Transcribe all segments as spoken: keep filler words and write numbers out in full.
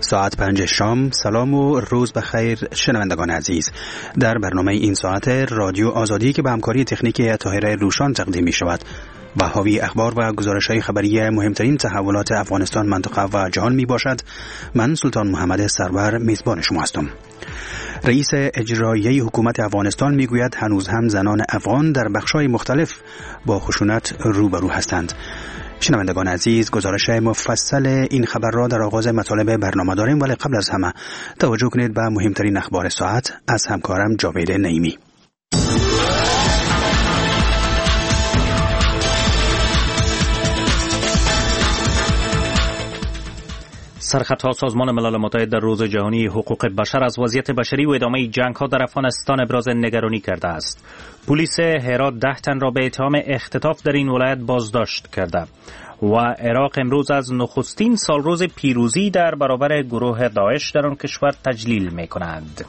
ساعت پنج شام. سلام و روز بخیر شنوندگان عزیز. در برنامه این ساعت رادیو آزادی که به همکاری تکنیکی طاهره روشان تقدیم می شود و حاوی اخبار و گزارش‌های خبری مهمترین تحولات افغانستان، منطقه و جهان می باشد، من سلطان محمد سرور میزبان شما هستم. رئیس اجرایی حکومت افغانستان میگوید هنوز هم زنان افغان در بخش‌های مختلف با خشونت روبرو هستند. شنوندگان عزیز، گزارش مفصل این خبر را در آغاز مطالب برنامه داریم، ولی قبل از همه توجه کنید به مهمترین اخبار ساعت از همکارم جاوید نعیمی. سرخطها سازمان ملل متحد در روز جهانی حقوق بشر از وضعیت بشری و ادامه جنگ‌ها در افغانستان ابراز نگرانی کرده است. پلیس هرات ده تن را به اتهام اختطاف در این ولایت بازداشت کرده و عراق امروز از نخستین سالروز پیروزی در برابر گروه داعش در آن کشور تجلیل می‌کند.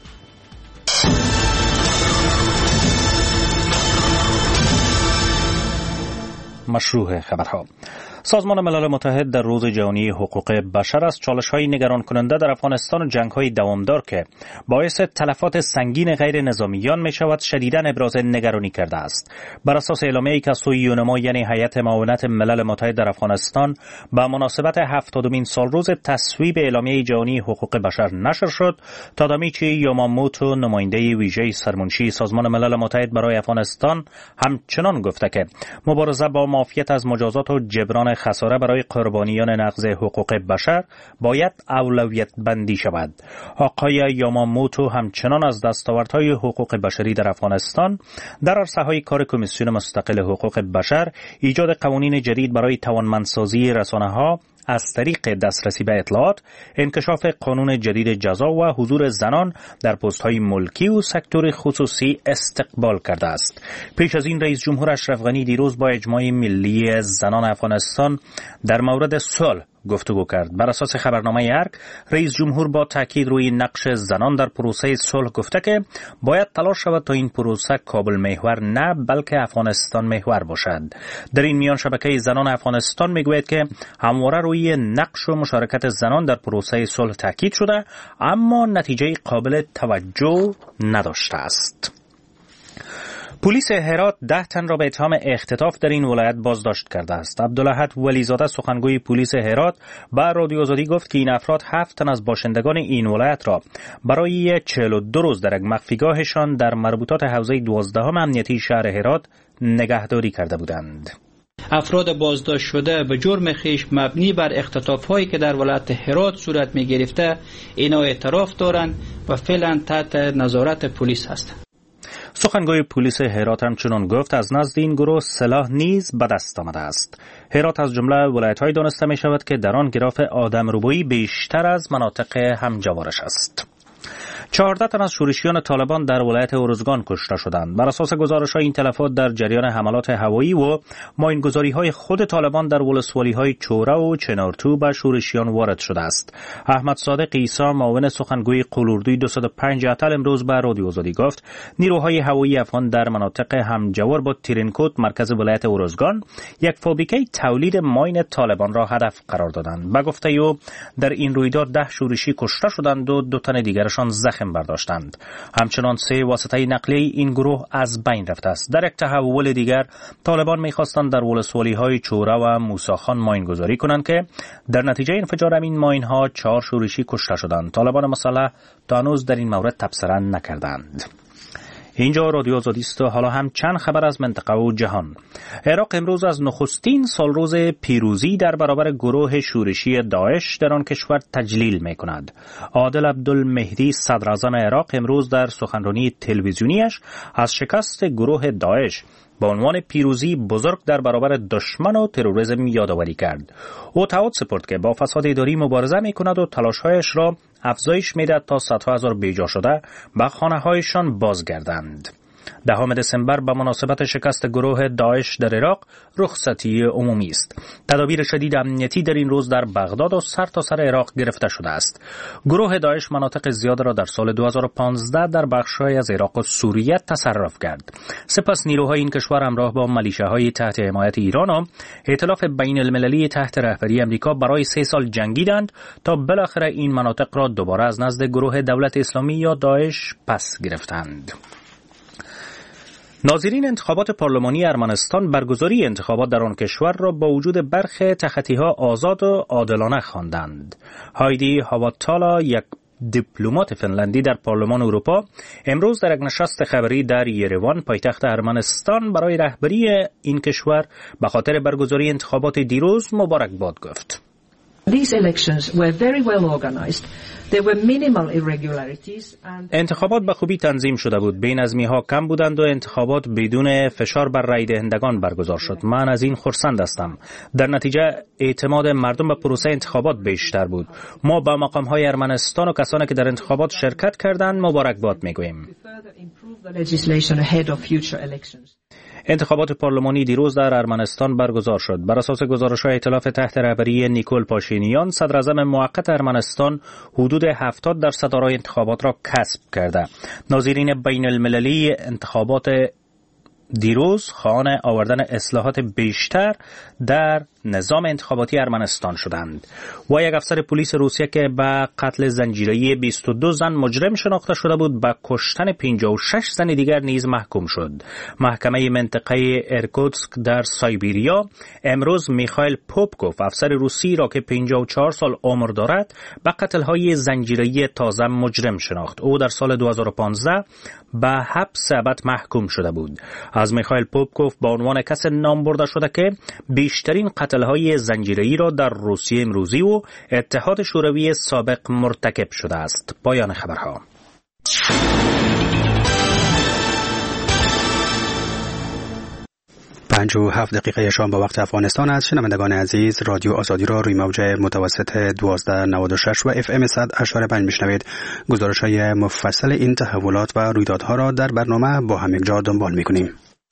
مشروع خبرها. سازمان ملل متحد در روز جهانی حقوق بشر از چالش‌های نگران کننده در افغانستان و جنگ‌های دوامدار که باعث تلفات سنگین غیر نظامیان می‌شود شدیداً ابراز نگرانی کرده است. بر اساس اعلامیه‌ای که سوی یونما یعنی هیئت معاونت ملل متحد در افغانستان به مناسبت هفتادمین سالروز تصویب اعلامیه جهانی حقوق بشر نشر شد، تادامیچی یاماموتو نماینده ویژه سرمنشی سازمان ملل متحد برای افغانستان همچنان گفته که مبارزه با معافیت از مجازات و جبران خساره برای قربانیان نقض حقوق بشر باید اولویت بندی شود. آقای یاماموتو همچنان از دستاوردهای حقوق بشری در افغانستان در عرصه‌های کار کمیسیون مستقل حقوق بشر، ایجاد قوانین جدید برای توانمندسازی رسانه‌ها از طریق دسترسی به اطلاعات، انکشاف قانون جدید جزا و حضور زنان در پست‌های ملکی و سکتور خصوصی استقبال کرده است. پیش از این رئیس جمهور اشرف غنی دیروز با اجماع ملی زنان افغانستان در مورد صلح گفتگو کرد. بر اساس خبرنامه ارگ، رئیس جمهور با تاکید روی نقش زنان در پروسه صلح گفته که باید تلاش شود تا این پروسه کابل محور نه بلکه افغانستان محور باشد. در این میان شبکه زنان افغانستان میگوید که همواره روی نقش و مشارکت زنان در پروسه صلح تاکید شده، اما نتیجه قابل توجه نداشته است. پلیس هرات ده تن را به اتهام اختطاف در این ولایت بازداشت کرده است. عبدالاحد ولیزاده سخنگوی پلیس هرات به رادیو آزادی گفت که این افراد هفت تن از باشندگان این ولایت را برای چهل و دو روز در مخفیگاهشان در مربوطات حوزه دوازدهم امنیتی شهر هرات نگهداری کرده بودند. افراد بازداشت شده به جرم خویش مبنی بر اختطاف‌هایی که در ولایت هرات صورت می‌گرفته اینا اعتراف دارند و فعلا تحت نظارت پلیس هستند. سخنگوی پلیس هرات همچنان گفت از نزد این گروه سلاح نیز به دست آمده است. هرات از جمله ولایت‌های دانسته می شود که در آن گراف آدمربایی بیشتر از مناطق همجوارش است. چهارده تن از شورشیان طالبان در ولایت اروزگان کشته شدند. بر اساس گزارش‌های این تلفات در جریان حملات هوایی و ماینگذاری‌های خود طالبان در ولسوالی‌های چوره و چنارتو به شورشیان وارد شده است. احمد صادق عیسی معاون سخنگوی قلوردوی دویست و پنج اتل امروز به رادیو آزادی گفت نیروهای هوایی افغان در مناطق همجوار با تیرینکوت مرکز ولایت اروزگان یک فابریکه تولید ماین طالبان را هدف قرار دادند. به گفته او در این رویداد ده شورشی کشته شدند و دو تن دیگرشان زخم برداشتند. همچنان سه واسطه نقلیه این گروه از بین رفته است. در یک تحول دیگر طالبان می‌خواستند در ولسوالی‌های چوره و موساخان ماینگذاری کنند که در نتیجه انفجار این ماین‌ها چهار شورشی کشته شدند. طالبان مسلح تا هنوز در این مورد تبصره نکردند. اینجا رادیو آزادی است و حالا هم چند خبر از منطقه و جهان. عراق امروز از نخستین سالروز پیروزی در برابر گروه شورشی داعش در آن کشور تجلیل می کند. عادل عبدالمهدی صدراعظم عراق امروز در سخنرانی تلویزیونیش از شکست گروه داعش با عنوان پیروزی بزرگ در برابر دشمن و تروریسم یادآوری کرد. او تعهد سپرد که با فساد اداری مبارزه می کند و تلاش‌هایش را افزایش می‌دهد تا صدها هزار بیجا شده به خانه‌هایشان بازگردند. دهم دسامبر به مناسبت شکست گروه داعش در عراق رخصتی عمومی است. تدابیر شدید امنیتی در این روز در بغداد و سرتاسر سر عراق گرفته شده است. گروه داعش مناطق زیاد را در سال دو هزار و پانزده در بخش‌های از عراق و سوریه تصرف کرد. سپس نیروهای این کشور همراه با ملیشه‌های تحت حمایت ایران و ائتلاف بین المللی تحت رهبری امریکا برای سه سال جنگیدند تا بالاخره این مناطق را دوباره از نزد گروه دولت اسلامی یا داعش پس گرفتند. ناظرین انتخابات پارلمانی ارمنستان برگزاری انتخابات در آن کشور را با وجود برخی تخطی‌ها آزاد و عادلانه خواندند. هایدی هاواتالا، یک دیپلمات فنلندی در پارلمان اروپا، امروز در یک نشست خبری در یروان پایتخت ارمنستان برای رهبری این کشور به خاطر برگزاری انتخابات دیروز مبارکباد گفت. These elections were very well organized. There were minimal irregularities and انتخابات به خوبی تنظیم شده بود. بی‌نظمی‌ها کم بودند و انتخابات بدون فشار بر رای دهندگان برگزار شد. من از این خرسند هستم. در نتیجه اعتماد مردم به پروسه انتخابات بیشتر بود. ما با مقام‌های ارمنستان و کسانی که در انتخابات شرکت کردند مبارکباد می‌گوییم. انتخابات پارلمانی دیروز در ارمنستان برگزار شد. بر اساس گزارش‌های ائتلاف تحت رهبری نیکول پاشینیان، صدراعظم موقت ارمنستان حدود هفتاد درصد آرای انتخابات را کسب کرده. ناظرین بین المللی انتخابات دیروز خواهان آوردن اصلاحات بیشتر در نظام انتخاباتی ارمنستان شدند. و یک افسر پلیس روسیه که به قتل زنجیره‌ای بیست و دو زن مجرم شناخته شده بود، به کشتن پنجاه و شش زن دیگر نیز محکوم شد. محکمه منطقه ارکوتسک در سایبیریا امروز میخائیل پوپکوف، افسر روسی را که پنجاه و چهار سال عمر دارد، به قتل‌های زنجیره‌ای تازه مجرم شناخت. او در سال دو هزار و پانزده به حبس ابد محکوم شده بود. از میخائیل پوپکوف با عنوان کس نام برده شده که بیشترین قتل‌های زنجیره‌ای را در روسیه امروزی و اتحاد شوروی سابق مرتکب شده است. پایان خبرها. پنج و هفت دقیقه شام با وقت افغانستان است. شنوندگان عزیز، رادیو آزادی را روی موج متوسط دوازده نود و شش و اف ام صد و اشاره پنج میشنوید. گزارش‌های مفصل این تحولات و رویدادها را در برنامه با هم یکجا دنبال می‌کنیم.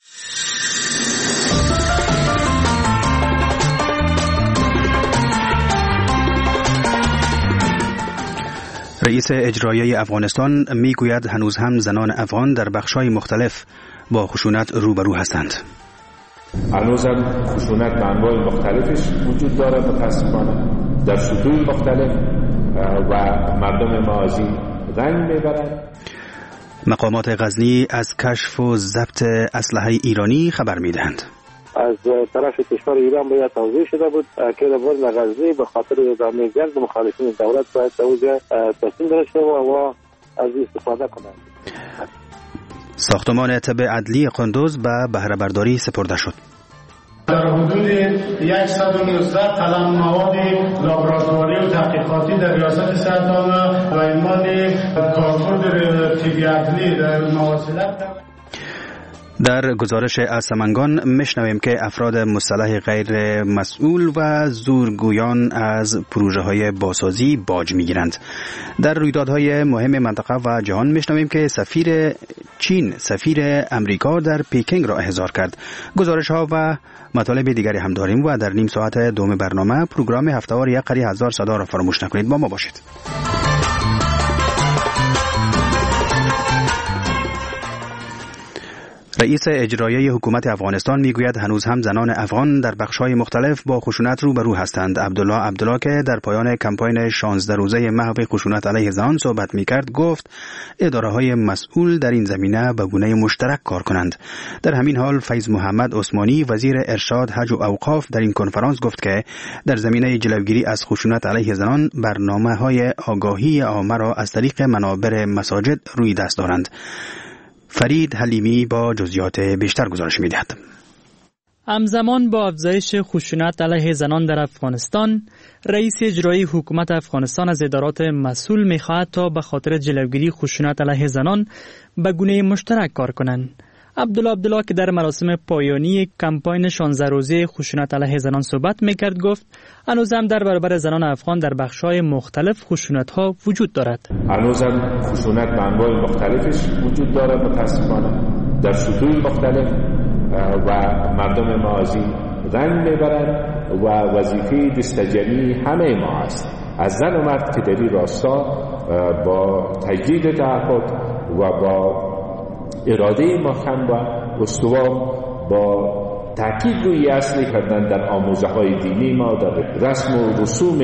رئیس اجرایی افغانستان میگوید هنوز هم زنان افغان در بخش‌های مختلف با خشونت روبرو هستند. هنوز هم خشونت به انواع مختلفش وجود داره متاسفانه در سطوح مختلف و مردم ما از این رنج میبرند. مقامات غزنی از کشف و ضبط اسلحه ایرانی خبر میدهند. از طرف کشور ایران باید توضیح شده بود که در غزنی به خاطر ادامه جنگ به مخالفین دولت باید توضیح تصمیم گرفته و از استفاده کنند. ساختمان طب عدلی قندوز به بهره برداری سپرده شد. در حدود صد و نوزده قلم مواد لابراتواری و تحقیقاتی در ریاست صحت عامه و ایمان کارکرد طب عدلی در مواصلات. در گزارش از سمنگان میشنویم که افراد مسلح غیر مسئول و زورگویان از پروژه های بازسازی باج میگیرند. در رویدادهای مهم منطقه و جهان میشنویم که سفیر چین سفیر امریکا در پکینگ را احضار کرد. گزارش ها و مطالب دیگری هم داریم و در نیم ساعت دوم برنامه پروگرام هفته‌وار یک قری هزار صدا را فراموش نکنید. با ما باشید. رئیس اجرایی حکومت افغانستان میگوید هنوز هم زنان افغان در بخش‌های مختلف با خشونت روبرو هستند. عبدالله عبدالله که در پایان کمپاین شانزده روزه محو خشونت علیه زنان صحبت میکرد گفت اداره‌های مسئول در این زمینه به گونه مشترک کار کنند. در همین حال فیض محمد عثمانی وزیر ارشاد، حج و اوقاف در این کنفرانس گفت که در زمینه جلوگیری از خشونت علیه زنان برنامه‌های آگاهی عامه را از طریق منابر مساجد روی دست دارند. فرید حلیمی با جزئیات بیشتر گزارش می‌دهد. همزمان با افزایش خشونت علیه زنان در افغانستان، رئیس اجرایی حکومت افغانستان از ادارات مسئول می‌خواهد تا به خاطر جلوگیری خشونت علیه زنان به گونه مشترک کار کنند. عبدالله عبدالله که در مراسم پایانی کمپاین شانزده روزه خشونت علیه زنان صحبت میکرد گفت هنوز هم در برابر زنان افغان در بخش‌های مختلف خشونت‌ها وجود دارد. هنوز هم خشونت به انواع مختلفش وجود داره متاسفانه در سطوح مختلف و مردم ما از این رنگ میبرند و وظیفه دستجری همه ما است، از زن و مرد که در این راستا با تجدید تعهد و با اراده محکم و استوار با تأکید روی اصلی کردن در آموزه های دینی ما، در رسم و رسوم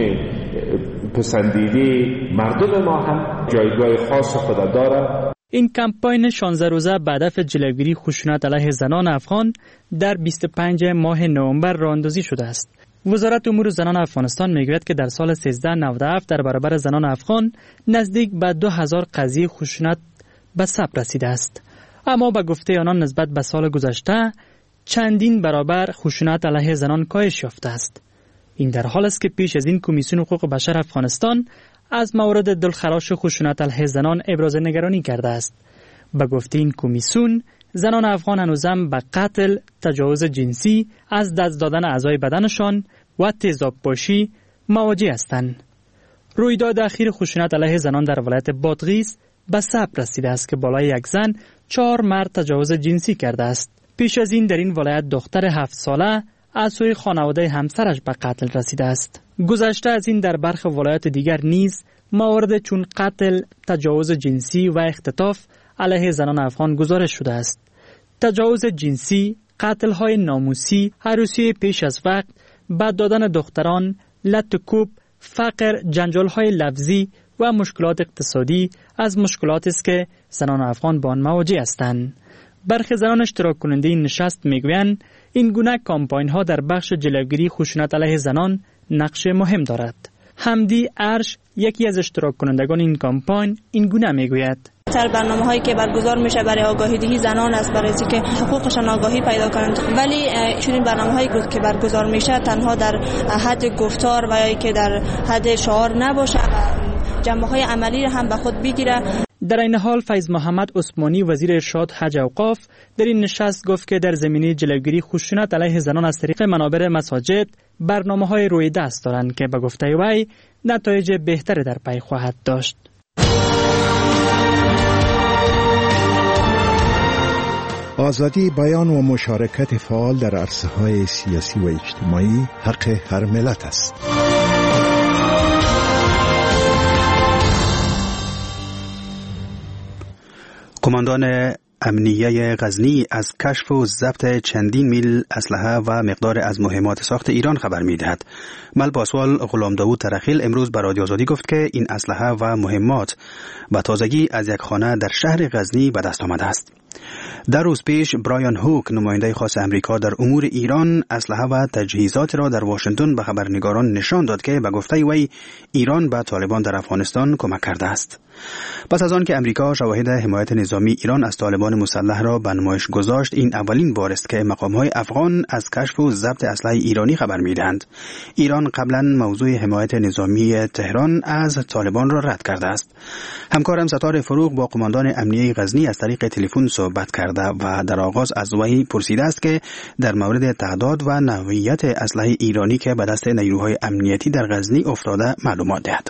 پسندیده مردم ما هم جایگاه خاص خود دارد. این کمپاین شانزده روزه به هدف جلوگیری خشونت علیه زنان افغان در بیست و پنجم ماه نوامبر راه اندازی شده است. وزارت امور زنان افغانستان میگوید که در سال سیزده نود و هفت در برابر زنان افغان نزدیک به دو هزار قضیه خشونت به ثبت رسیده است. اما به گفته آنان نسبت به سال گذشته چندین برابر خشونت علیه زنان کاهش یافته است. این در حال است که پیش از این کمیسیون حقوق بشر افغانستان از موارد دلخراش خشونت علیه زنان ابراز نگرانی کرده است. به گفته این کمیسیون زنان افغان هنوزم به قتل، تجاوز جنسی، از دست دادن اعضای بدنشان و تیزاب پاشی مواجه هستند. رویداد اخیر خشونت علیه زنان در ولایت بادغیس به ثبت رسیده است که بالای یک زن چهار مرد تجاوز جنسی کرده است. پیش از این در این ولایت دختر هفت ساله از سوی خانواده همسرش به قتل رسیده است. گذشته از این در برخی ولایات دیگر نیز موارد چون قتل، تجاوز جنسی و اختطاف علیه زنان افغان گزارش شده است. تجاوز جنسی، قتل‌های ناموسی، عروسی پیش از وقت، بد دادن دختران، لط و کوب، فقر، جنجال‌های لفظی و مشکلات اقتصادی از مشکلاتی است که زنان افغان با آن مواجه هستند. برخی زنان اشتراک کننده این نشست میگویند این گونه کامپاین ها در بخش جلوگیری خشونت علیه زنان نقش مهم دارد. حمدی ارش یکی از اشتراک کنندگان این کامپاین این گونه میگوید: تر برنامه هایی که برگزار میشه برای آگاهی دهی زنان است، برای اینکه حقوقشان آگاهی پیدا کنند، ولی چنین برنامه هایی که برگزار میشه تنها در حد گفتار و یا که در حد شعار نباشه و جنبه های عملی هم به خود بگیره. در این حال فیض محمد عثمانی وزیر ارشاد حج اوقاف در این نشست گفت که در زمینه جلوگیری خشونت علیه زنان از طریق منابر مساجد برنامه‌های روی دست دارند که به گفته وی نتایج بهتری در پی خواهد داشت. آزادی بیان و مشارکت فعال در عرصه‌های سیاسی و اجتماعی حق هر ملت است. کماندان امنیه غزنی از کشف و ضبط چندین میل اسلحه و مقدار از مهمات ساخت ایران خبر می‌دهد. مل پاسوال غلام داوود ترخیل امروز به رادیو آزادی گفت که این اسلحه و مهمات به تازگی از یک خانه در شهر غزنی به دست آمده است. در روز پیش برایان هوک نماینده خاص امریکا در امور ایران اسلحه و تجهیزات را در واشنگتن به خبرنگاران نشان داد که به گفته وی ایران به طالبان در افغانستان کمک کرده است. پس از آن که امریکا شواهد حمایت نظامی ایران از طالبان مسلح را به نمایش گذاشت، این اولین بار است که مقام‌های افغان از کشف و ضبط اسلحه ایرانی خبر می‌دهند. ایران قبلا موضوع حمایت نظامی تهران از طالبان را رد کرده است. همکارم ستار فروغ با قماندان امنیه غزنی از طریق تلفن صحبت کرده و در آغاز از وی پرسیده است که در مورد تعداد و نوعیت اسلحه ایرانی که به دست نیروهای امنیتی در غزنی افتاده معلومات دهد.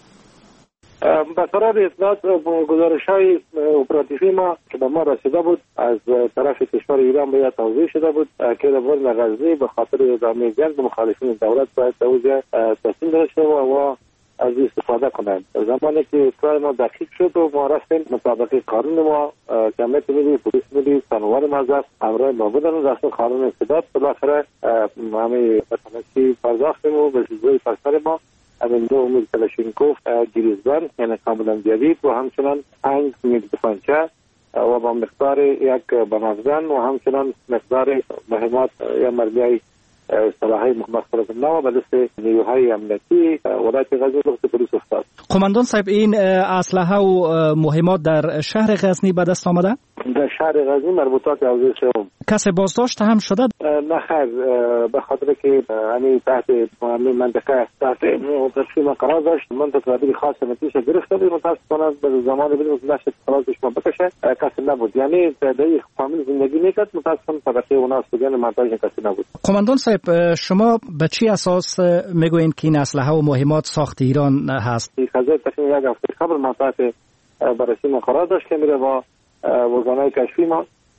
به قرار اطلاعات گزارش‌های اپراتیوی ما که به ما رسیده بود از طرف کشور ایران باید توضیح شده بود که در بین غزنی به خاطر ادامه جنگ به مخالفین دولت باید توجه تصمیم داشته و از استفاده کنند. زمانی که اطلاع ما دقیق شد و ما رفتیم مطابق قانون ما که امنیت ملی، پلیس ملی، سنوار مذهب همراه ما بودن و رسم قانون استداد بالاخره همه تنشی پرداختیم و به جزوی پسر ما همین دو میل کلاشینکوف گریزبان یعنی کاملا جدید و همچنان پنج میل دفنچه و با مقدار یک بنافزن و همچنان مقدار مهمات یا مرمیای صلاحی مختلف نو به دست نیروهای امنیتی ولایت غزنی وقت پلیس افتاد. قماندان صاحب این اسلحه و مهمات در شهر غزنی به دست آمده؟ در شهر غزنی مربوطات حوزه سوم. کسی بازداشت هم شده؟ نه خیر، به خاطر که همین تحت همین منطقه تحت تقسیم قرار داشت منطقه تدبیر خاص نتیجه گرفته بود. متاسفانه به زمان بدون نشد خلاصش ما بکشه کسی نبود، یعنی در فامیل زندگی میکرد. متاسفانه طبقه اوناس بودن منطقه کسی نبود. قماندان صاحب شما به چی اساس میگوین که این اسلحه و مهمات ساخت ایران هست؟ خزر تقریبا یک هفته قبل منطقه بررسی ما قرار داشت که میره با وزانای کشفی ما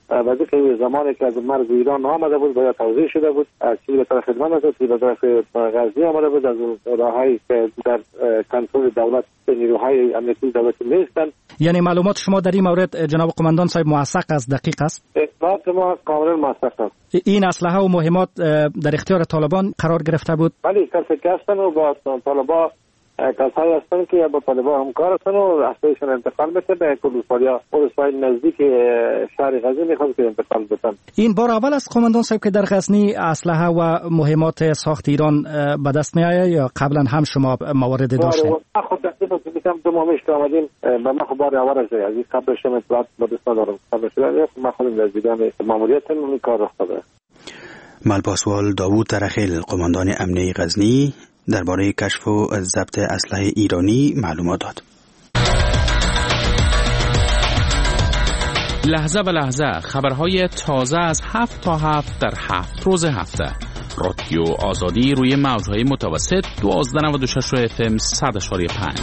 بعد که زمانی که از مرز ایران آمده بود باید توضیح شده بود چیزی به طرف خدمت است، چیزی به طرف غزنی آمده بود، از راههایی که در کنترل دولت نیروهای امنیتی دولتی نیستند. یعنی معلومات شما در این مورد جناب قماندان صاحب موثق است، دقیق است؟ اطلاعات ما کاملا موثق است. این اسلحه و مهمات در اختیار طالبان قرار گرفته بود؟ بله، کسی که هستن و با طالبان کسایی هستن که با طالبان همکار هستن و اسلحه‌شون انتقال بده به کلوسالیا و نزدیک شهر غزنی میخواد که انتقال بدن. این بار اول است قماندان صاحب که در غزنی اسلحه و مهمات ساخت ایران به دست میآید یا قبلا هم شما موارد داشتید؟ ما خود تقریبا دو ماه پیش که آمدیم به ما خود بار اول است، از این قبلش هم اطلاعات با دست ندارم. قبلش ما خودم از دیدن ماموریت این کار رخ داده. ملپاسوال داوود ترخیل قماندان امنیه غزنی درباره کشف و ضبط اسلحه ایرانی معلومات داد. لحظه به لحظه خبرهای تازه از هفت تا هفت در هفت روز هفته. رادیو آزادی روی موجهای متوسط دوازده نود و شش اف ام صد اشاری پنج.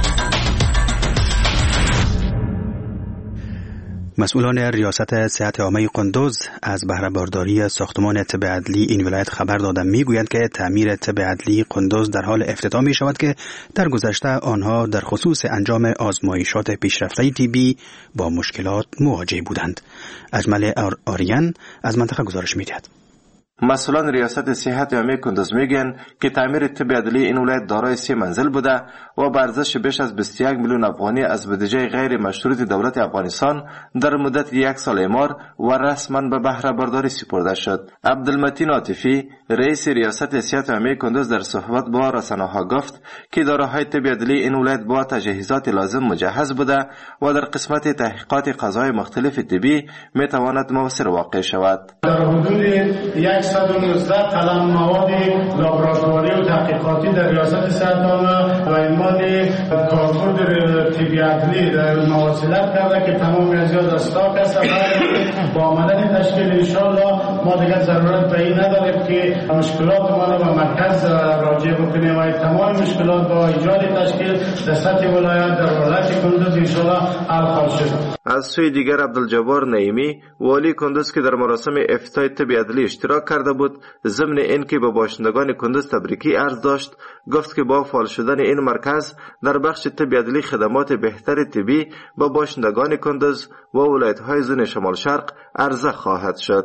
مسئولان ریاست صحت عامه قندوز از بهره برداری ساختمان طب عدلی این ولایت خبر دادند. میگویند که تعمیر طب عدلی قندوز در حال افتتاح می شود که در گذشته آنها در خصوص انجام آزمایشات پیشرفته طبی با مشکلات مواجه بودند. اجمل آریان از منطقه گزارش می‌دهد. مسئولان ریاست صحت عامه کندوز میگن که تعمیر طب عدلی این ولایت دارای سه منزل بوده و با ارزش بیش از بیست و یک میلیون افغانی از بودجه غیر مشروط دولت افغانستان در مدت یک سال اعمار و رسما به بهره برداری سپرده شد. عبدالمتین عاطفی رئیس ریاست صحت عامه کندوز در صحبت با رسانه‌ها گفت که داراهای طب عدلی این ولایت با تجهیزات لازم مجهز بوده و در قسمت تحقیقات قضای مختلف طبی میتواند موثر واقع شود. در حدود صد و نوزده قلم مواد لابراتواری و تحقیقاتی در ریاست صحت عامه و ایمان کارکرد طبی عدلی در مواصلت کرده که تمام از یاد استاک است. با آمدن تشکیل انشاءالله ما دیگر ضرورت به این نداریم که مشکلات ما را به مرکز راجع بکنیم و تمام مشکلات با ایجاد تشکیل در سطح ولایت در ولایت کندوز انشاءالله حل خواهد شد. از سوی دیگر عبدالجبار نعیمی والی کندوز که در مراسم افتتاح طب عدلی اشتراک کرده بود ضمن اینکه به باشندگان کندوز تبریکی عرض داشت، گفت که با فعال شدن این مرکز در بخش طب عدلی خدمات بهتر طبی با باشندگان کندوز و ولایت‌های زون شمال شرق عرضه خواهد شد.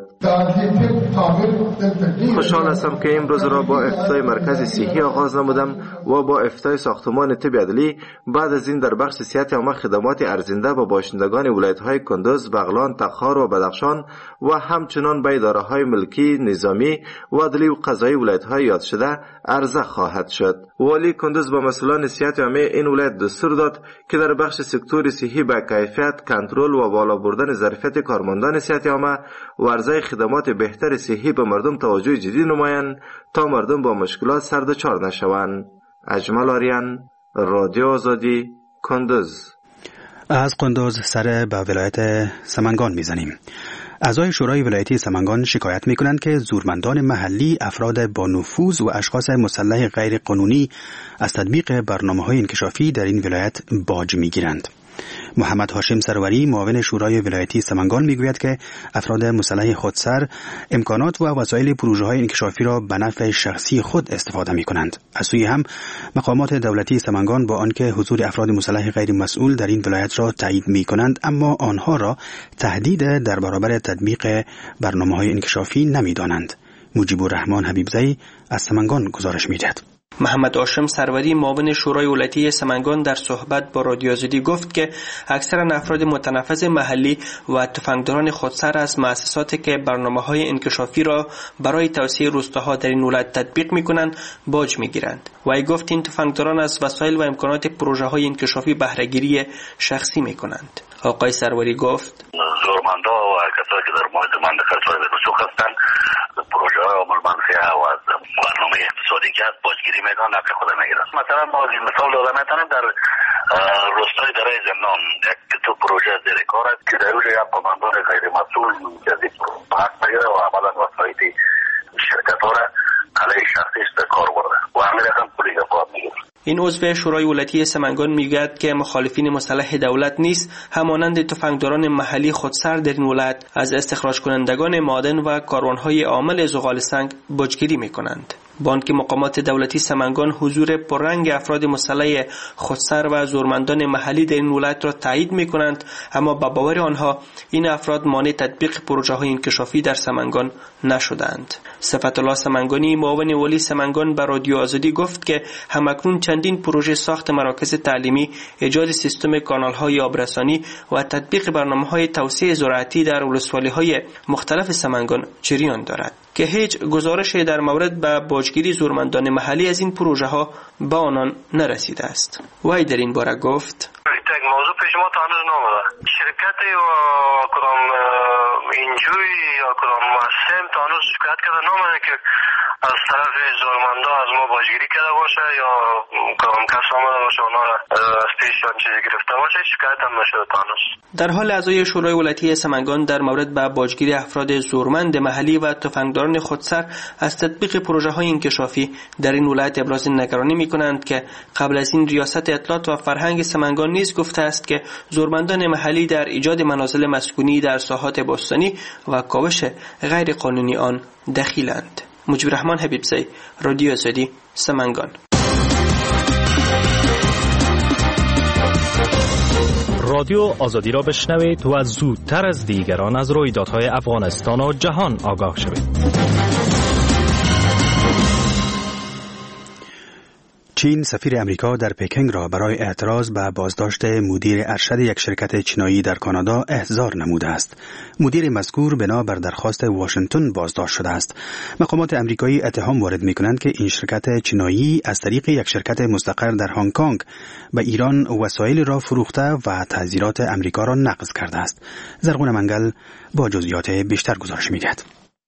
خوشحال هستم که امروز را با افتتاح مرکز صحی آغاز نمودم و با افتتاح ساختمان طب عدلی بعد از این در بخش صحت عامه خدمات ارزنده با باشندگان ولایت‌های کندوز، بغلان، تخار و بدخشان و همچنان به اداره‌های ملکی، نظامی و عدلی و قضایی ولایت‌های یاد شده عرضه خواهد شد. والی کندوز با مسئولان صحت عامه این ولایت دستور داد که در بخش سکتور صحی با کیفیت، کنترل و بالا بردن ظرفیت کارمندان صحت عامه و عرضه خدمات بهتر صحی به مردم توجه جدی نمایند تا مردم با مشکلات سر دچار نشوند. اجمل آریان، رادیو آزادی، کندوز. از قندوز سر به ولایت سمنگان میزنیم. اعضای شورای ولایتی سمنگان شکایت میکنند که زورمندان محلی افراد با نفوذ و اشخاص مسلح غیر قانونی از تطبیق برنامه‌های انکشافی در این ولایت باج میگیرند. محمد هاشم سروری معاون شورای ولایتی سمنگان میگوید که افراد مسلح خودسر امکانات و وسایل پروژه‌های انکشافی را به نفع شخصی خود استفاده می‌کنند. از سوی هم مقامات دولتی سمنگان با آنکه حضور افراد مسلح غیر مسئول در این ولایت را تایید می‌کنند، اما آنها را تهدید در برابر تطبیق برنامه‌های انکشافی نمی‌دانند. مجیب الرحمن حبیبزئی از سمنگان گزارش می‌دهد. محمد هاشم سروری معاون شورای ولایتی سمنگان در صحبت با رادیو آزادی گفت که اکثر افراد متنفذ محلی و تفنگداران خودسر از مؤسساتی که برنامه‌های انکشافی را برای توسعه روستاها در این ولایت تطبیق می‌کنند باج می‌گیرند. وی گفت این تفنگداران از وسایل و امکانات پروژه‌های انکشافی بهره‌گیری شخصی می‌کنند. آقای سروری گفت زورمندا و کسایی که در محیط منطقه صاحب رسوخ هستند پروژه‌های عمل منفی و از برنامه اقتصادی که باجگیری میدن نفع خود میگیرن. مثلا ما مثال داده میتونم در روستای دره زندان یک تو پروژه زیر کار است که در اونجا یک قماندان غیر مسئول جدید حق میگیره و عملا وسایل شرکت ها را علیه شخصیش در کار برده و همین رقم پولی گفت میگیره. این عضو شورای ولایتی سمنگان میگوید که مخالفین مسلح دولت نیز همانند تفنگداران محلی خودسر در این ولایت از استخراج کنندگان معدن و کاروانهای عامل زغال سنگ باجگیری میکنند. بانک مقامات دولتی سمنگان حضور پررنگ افراد مسلح خودسر و زورمندان محلی در این ولایت را تایید می‌کنند، اما با باور آنها این افراد مانع تطبیق پروژه‌های انکشافی در سمنگان نشدند. صفت الله سمنگانی معاون والی سمنگان به رادیو آزادی گفت که همکنون چندین پروژه ساخت مراکز تعلیمی، ایجاد سیستم کانال‌های آبرسانی و تطبیق برنامه‌های توسعه زراعتی در ولسوالی‌های مختلف سمنگان جریان دارد که هیچ گزارشی در مورد به باجگیری زورمندان محلی از این پروژه ها به آنان نرسیده است. وی در این باره گفت: یک موضوع پیش ما تا هنوز نامده. شرکت و کدام اینجوی یا کدام مؤسسه تا هنوز شکایت کرده نامده که از طرف زورمندا از ما باجگیری کرده باشه یا کدام کس آمده باشه اونا را از پیششان چیزی گرفته باشه. شکایت هم نشده تا هنوز. در حال اعضای شورای ولایتی سمنگان در مورد به باجگیری افراد زورمند محلی و تفنگداران خودسر از تطبیق پروژه های انکشافی در این ولایت ابراز نگرانی می کنند که قبل از این ریاست اطلاعات و فرهنگ سمنگان نیز گفته است که زورمندان محلی در ایجاد منازل مسکونی در ساحات بستانی و کاوش غیر قانونی آن دخیلند. مجیب الرحمن حبیبزی، رادیو آزادی، سمنگان. رادیو آزادی را بشنوید و زودتر از دیگران از رویدادهای افغانستان و جهان آگاه شوید. چین سفیر امریکا در پکینگ را برای اعتراض به بازداشت مدیر ارشد یک شرکت چینایی در کانادا احضار نموده است. مدیر مذکور بنا بر درخواست واشنگتن بازداشت شده است. مقامات امریکایی اتهام وارد می‌کنند که این شرکت چینایی از طریق یک شرکت مستقر در هنگ کنگ به ایران وسایل را فروخته و تعزیرات امریکا را نقض کرده است. زرغون منگل با جزئیات بیشتر گزارش می‌دهد.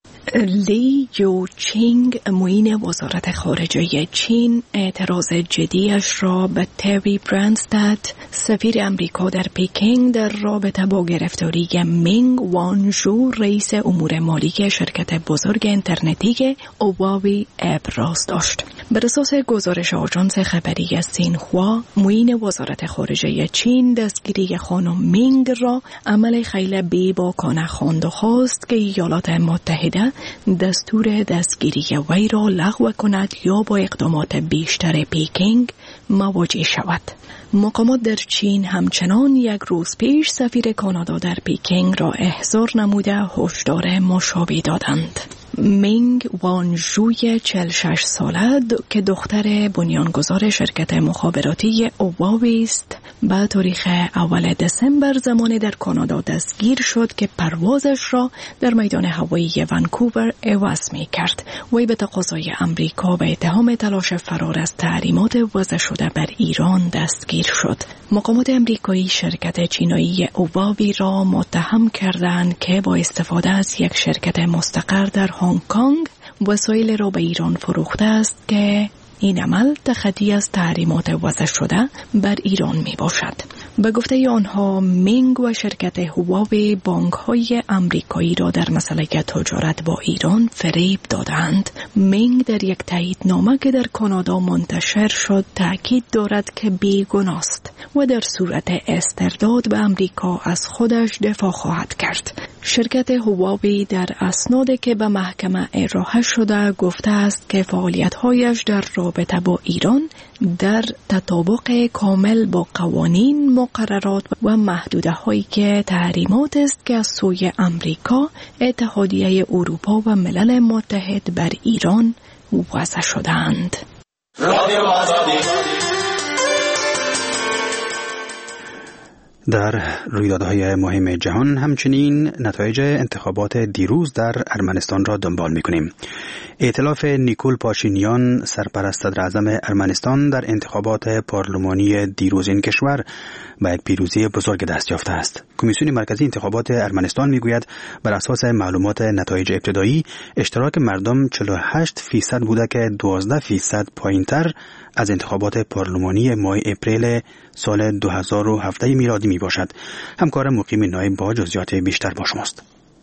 لی یو چینگ معین وزارت خارجه چین اعتراض جدیش را به تری برانستاد سفیر امریکا در پکینگ در رابطه با گرفتاری مینگ وانژو رئیس امور مالی شرکت بزرگ اینترنتی هواوی ابراز داشت. بر اساس گزارش آژانس خبری سینخوا، معین وزارت خارجه چین دستگیری خانم مینگ را عمل خیلی بی‌باکانه خواند و خواست که ایالات متحده دستور دستگیری وی را لغو کند یا با اقدامات بیشتر پکینگ مواجه شود. مقامات در چین همچنان یک روز پیش سفیر کانادا در پکینگ را احضار نموده هشدار مشابه دادند. مینگ وانژوی چهل و شش ساله که دختر بنیانگذار شرکت مخابراتی هواوی است، به تاریخ اول دسامبر زمان در کانادا دستگیر شد که پروازش را در میدان هوایی ونکوور عوض می کرد. وی به تقاضای امریکا به اتهام تلاش فرار از تحریمات وضع شده بر ایران دستگیر شد. مقامات امریکایی شرکت چینایی هواوی را متهم کردند که با استفاده از یک شرکت مستقر در هنگ کنگ وسایل را به ایران فروخته است که این عمل تخطی از تحریمات وضع شده بر ایران می باشد. به گفته آنها، مینگ و شرکت هواوی بانک‌های امریکایی را در مسئله تجارت با ایران فریب دادند. مینگ در یک تاییدنامه که در کانادا منتشر شد تاکید دارد که بیگناه است و در صورت استرداد به امریکا از خودش دفاع خواهد کرد. شرکت هواوی در اسنادی که به محکمه ارائه شده گفته است که فعالیت‌هایش در رابطه با ایران در تطابق کامل با قوانین، مقررات و محدوده‌هایی که تحریمات است که از سوی امریکا، اتحادیه اروپا و ملل متحد بر ایران وضع شده‌اند. در رویدادهای مهم جهان همچنین نتایج انتخابات دیروز در ارمنستان را دنبال می‌کنیم. ائتلاف نیکول پاشینیان سرپرست صدر اعظم ارمنستان در انتخابات پارلمانی دیروز این کشور به یک پیروزی بزرگ دست یافته است. کمیسیون مرکزی انتخابات ارمنستان میگوید بر اساس معلومات نتایج ابتدایی اشتراک مردم چهل و هشت فیصد بوده که دوازده فیصد پایینتر از انتخابات پارلمانی ماه اپریل سال دو هزار و هفده میلادی می باشد. همکار مقیم نایب با جزئیات بیشتر با شماست.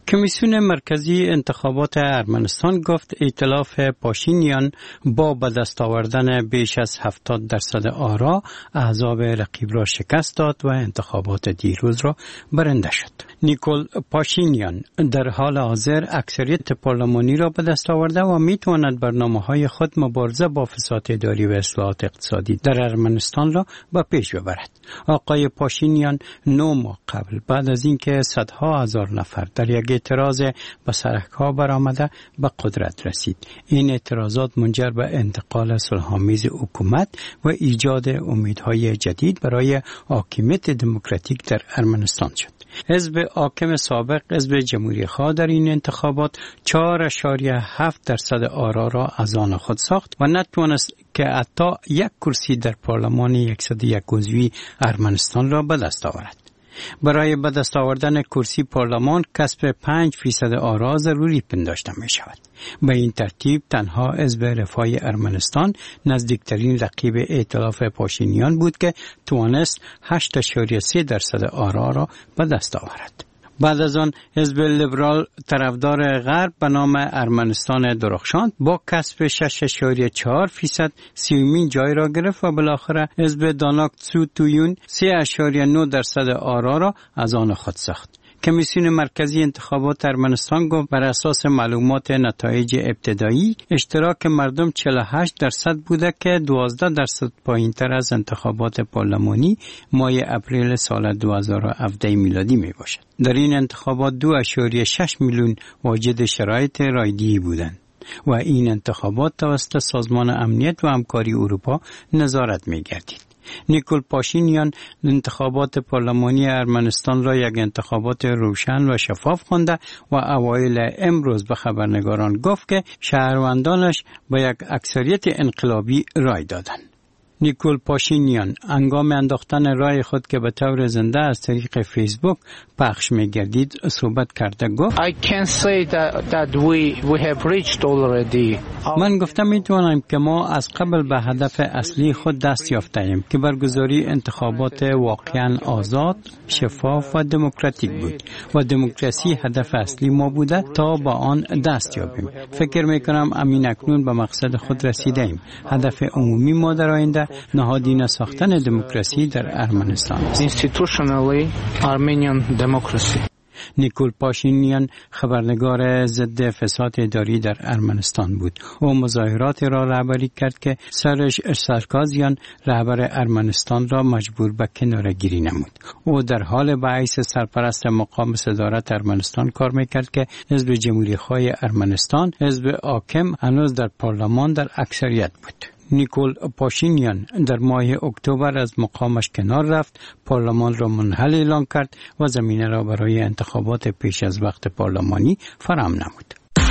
کمیسیون مرکزی انتخابات ارمنستان گفت ائتلاف پاشینیان با به دست آوردن بیش از هفتاد درصد آرا احزاب رقیب را شکست داد و انتخابات دیروز را برنده شد. نیکول پاشینیان در حال حاضر اکثریت پارلمانی را به دست آورده و می تواند برنامه‌های خود مبارزه با فساد اداری و اصلاحات اقتصادی در ارمنستان را به پیش ببرد. آقای پاشینیان نه ماه قبل بعد از اینکه صدها هزار نفر در یک اعتراض به سرک‌ها برآمده به قدرت رسید. این اعتراضات منجر به انتقال صلح‌آمیز حکومت و ایجاد امیدهای جدید برای حاکمیت دموکراتیک در ارمنستان شد. حزب حاکم سابق حزب جمهوری خواه در این انتخابات چهار اشاریه هفت درصد آرا را از آن خود ساخت و نتوانست که حتی یک کرسی در پارلمان صد و یک عضوی ارمنستان را به دست آورد. برای به دست آوردن کرسی پارلمان کسب پنج فیصد آرا ضروری پنداشته می شود. به این ترتیب تنها حزب رفاه ارمنستان نزدیکترین رقیب ائتلاف پاشینیان بود که توانست هشت اشاریه سه درصد آرا را به دست آورد. بعد از آن حزب لیبرال طرفدار غرب به نام ارمنستان درخشان با کسب شش اشاریه چهار فیصد سیومین جای را گرفت و بالاخره حزب داناک تسو تویون سه اشاریه نه درصد آرا را از آن خود ساخت. کمیسیون مرکزی انتخابات ارمنستان گفت بر اساس معلومات نتایج ابتدایی اشتراک مردم چهل و هشت درصد بوده که دوازده درصد پایین‌تر از انتخابات پارلمانی ماه اپریل سال دو هزار و هفده میلادی می باشد. در این انتخابات دو اشاریه شش میلیون واجد شرایط رایدی بودند و این انتخابات توسط سازمان امنیت و همکاری اروپا نظارت می گردید. نیکول پاشینیان انتخابات پارلمانی ارمنستان را یک انتخابات روشن و شفاف خوانده و اوایل امروز به خبرنگاران گفت که شهروندانش با یک اکثریت انقلابی رای دادند. نیکول پاشینیان هنگام انداختن رای خود که به طور زنده از طریق فیسبوک پخش می‌گردید صحبت کرده گفت I can say that, that we, we have reached already. من گفتم میتوانم که ما از قبل به هدف اصلی خود دست یافته‌ایم که برگزاری انتخابات واقعاً آزاد، شفاف و دموکراتیک بود و دموکراسی هدف اصلی ما بوده تا با آن دست یابیم. فکر میکنم امین اکنون به مقصد خود رسیدیم. هدف عمومی ما در آینده نهادینه ساختن دموکراسی در ارمنستان است. Institutionally Armenian democracy. نیکول پاشینیان خبرنگار ضد فساد اداری در ارمنستان بود. او مظاهرات را رهبری کرد که سرش سرکازیان رهبر ارمنستان را مجبور به کناره‌گیری نمود. او در حال به حیث سرپرست مقام صدارت ارمنستان کار میکرد که حزب جمهوری خواه ارمنستان، حزب حاکم، هنوز در پارلمان در اکثریت بود. نیکول پاشینیان در ماه اکتبر از مقامش کنار رفت، پارلمان را منحل اعلام کرد و زمینه را برای انتخابات پیش از وقت پارلمانی فراهم نمود.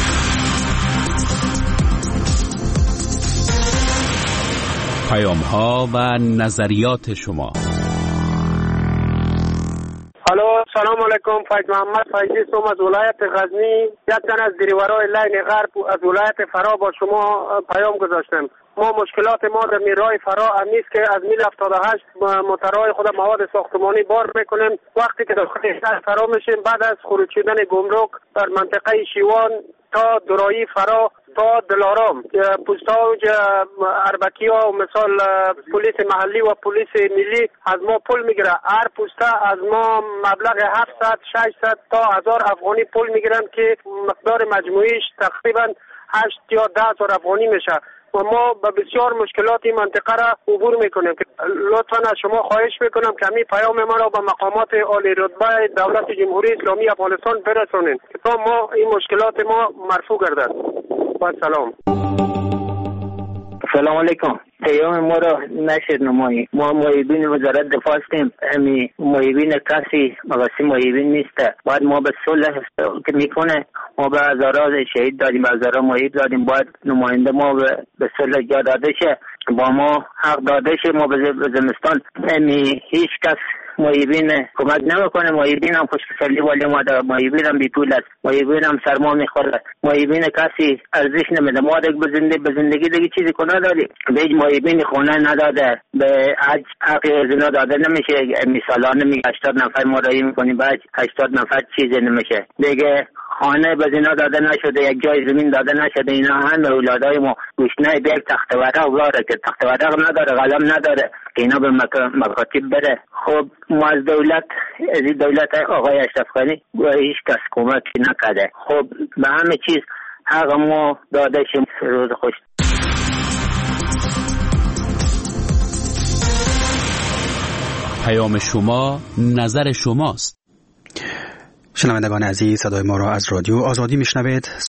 پیام‌ها و نظریات شما. الو، سلام علیکم. فیض محمد فیضی سوم از ولایت غزنی. یک تن از دریورای لین غرب از ولایت فرا با شما پیام گذاشتم. ما مشکلات ما در میرای فرا امیست که از میل هفتاد و هشت موترهای خود مواد ساختمانی بار میکنیم. وقتی که داخل شهر فرا میشیم بعد از خروج شدن گمرک در منطقه شیوان تا درایی فرا تا دلارام پوستاوج اربکی ها و مثال پلیس محلی و پلیس ملی از ما پول میگیره. هر پوسته از ما مبلغ هفتصد ششصد تا هزار افغانی پول میگیرن که مقدار مجموعیش تقریبا هشت یا ده هزار افغانی میشه و ما به بسیار مشکلات این منطقه را عبور میکنیم. لطفا از شما خواهش میکنم که همین پیام ما را به مقامات عالی رتبه دولت جمهوری اسلامی افغانستان برسونین که تا ما این مشکلات ما مرفوع گردد. با سلام. سلام علیکم. پیام ما را نشر نمایی. ما محبین وزارت دفاع هستیم. امی محبین کسی مقاسی محبین نیسته. بعد ما به صلح که میکنه ما به هزارا شهید دادیم، به هزارا محب دادیم. باید نماینده ما به صلح جا داده شه، با ما حق داده شه. ما به زمستان امی هیچ کس محبین کمک نمیکنه. محبین هم خوشکسلی والی ماده، محبین هم بی پول است، محبین هم سرما میخوره، محبین کسی ارزش نمیده. ما دیگه به زندگی به زندگی دیگه چیزی کنه داری به محبین خونه نداده، به حج حق زنا داده نمیشه. مثالانه می هشتاد نفر ما رایی میکنیم بعد هشتاد نفر چیزی نمیشه. دیگه خانه به اینا داده نشده، یک جای زمین داده نشده. اینا همه اولادای ما گوشنه به یک تخت ورق داره که تخت ورق نداره، قلم نداره که اینا به مکاتب بره. خب ما از دولت، از دولت آقای اشرف غنی هیچ کس کمکی نکرده. خب به همه چیز حق ما داده شیم. روز خوش. پیام شما، نظر شماست. شنوندگان عزیز، صدای ما را از رادیو آزادی میشنوید.